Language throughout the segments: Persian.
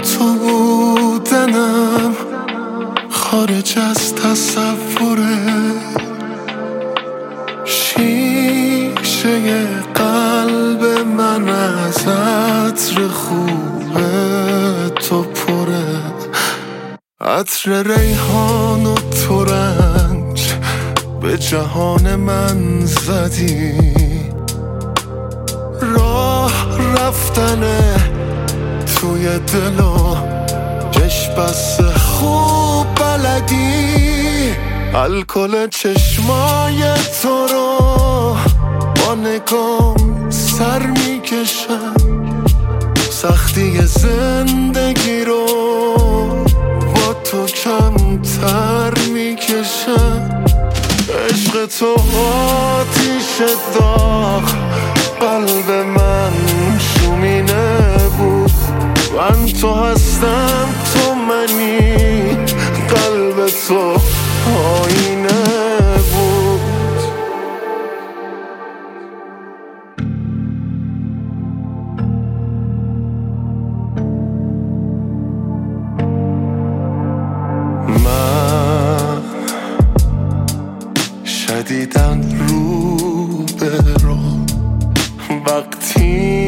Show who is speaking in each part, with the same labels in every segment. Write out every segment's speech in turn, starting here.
Speaker 1: تو بودنم خارج از تصوره، شیشه قلب من از عطر خوب تو پره، عطر ریحان و ترنج به جهان من زدی، راه رفتنه توی دل و چشم بسته خوب بلدی، الکل چشمای تو رو با نگام سر میکشم، سختی زندگی رو با تو کمتر میکشم، عشق تو آتیش داغ قلب من شومینه بود، من تو هستم تو منی، قلب تو آینه بود. من شدیداً رو به رو وقتی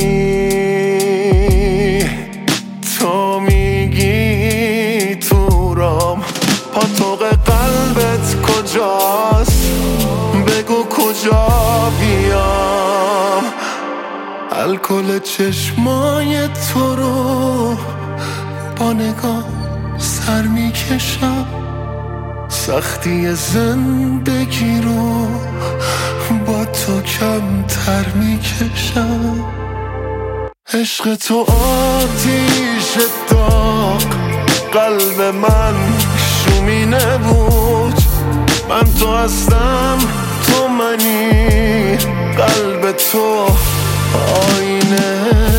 Speaker 1: تو میگی تو رام، پاتوق قلبت کجاست بگو کجا بیام، الکل چشمای تو رو با نگاه سر میکشم، سختی زندگی رو با تو کمتر میکشم، عشق تو آتیش داغ قلب من شومینه بود، من تو هستم تو منی، قلب تو آینه